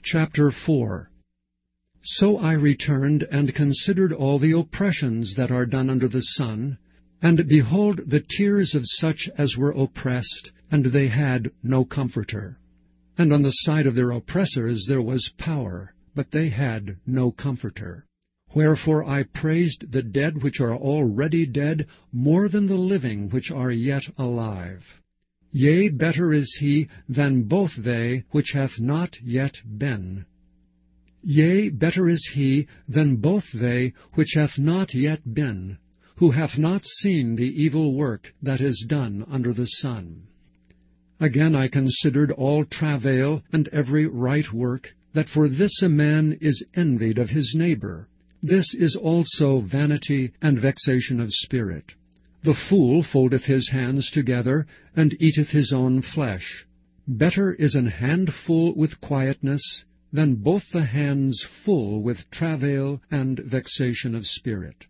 Chapter 4. So I returned and considered all the oppressions that are done under the sun, and behold, the tears of such as were oppressed, and they had no comforter. And on the side of their oppressors there was power, but they had no comforter. Wherefore I praised the dead which are already dead more than the living which are yet alive. Yea, better is he than both they which hath not yet been. Yea, better is he than both they which hath not yet been, who hath not seen the evil work that is done under the sun. Again I considered all travail and every right work, that for this a man is envied of his neighbor. This is also vanity and vexation of spirit. The fool foldeth his hands together, and eateth his own flesh. Better is an handful with quietness, than both the hands full with travail and vexation of spirit.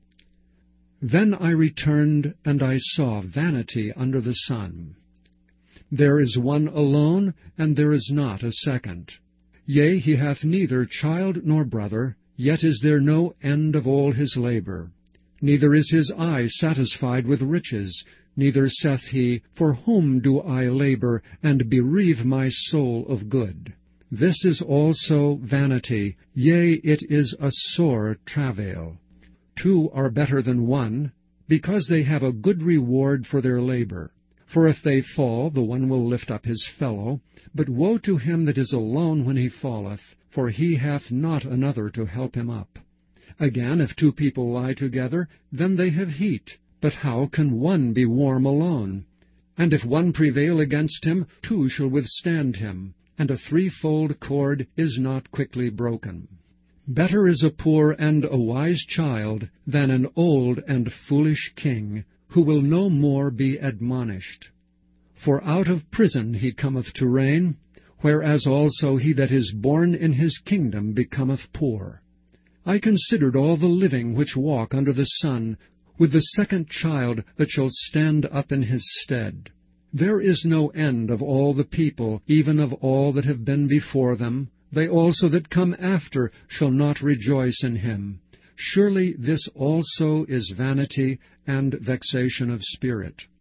Then I returned, and I saw vanity under the sun. There is one alone, and there is not a second. Yea, he hath neither child nor brother, yet is there no end of all his labor. Neither is his eye satisfied with riches, neither saith he, For whom do I labor, and bereave my soul of good? This is also vanity, yea, it is a sore travail. Two are better than one, because they have a good reward for their labor. For if they fall, the one will lift up his fellow. But woe to him that is alone when he falleth, for he hath not another to help him up. Again, if two people lie together, then they have heat. But how can one be warm alone? And if one prevail against him, two shall withstand him. And a threefold cord is not quickly broken. Better is a poor and a wise child than an old and foolish king, who will no more be admonished. For out of prison he cometh to reign, whereas also he that is born in his kingdom becometh poor. I considered all the living which walk under the sun, with the second child that shall stand up in his stead. There is no end of all the people, even of all that have been before them. They also that come after shall not rejoice in him. Surely this also is vanity and vexation of spirit.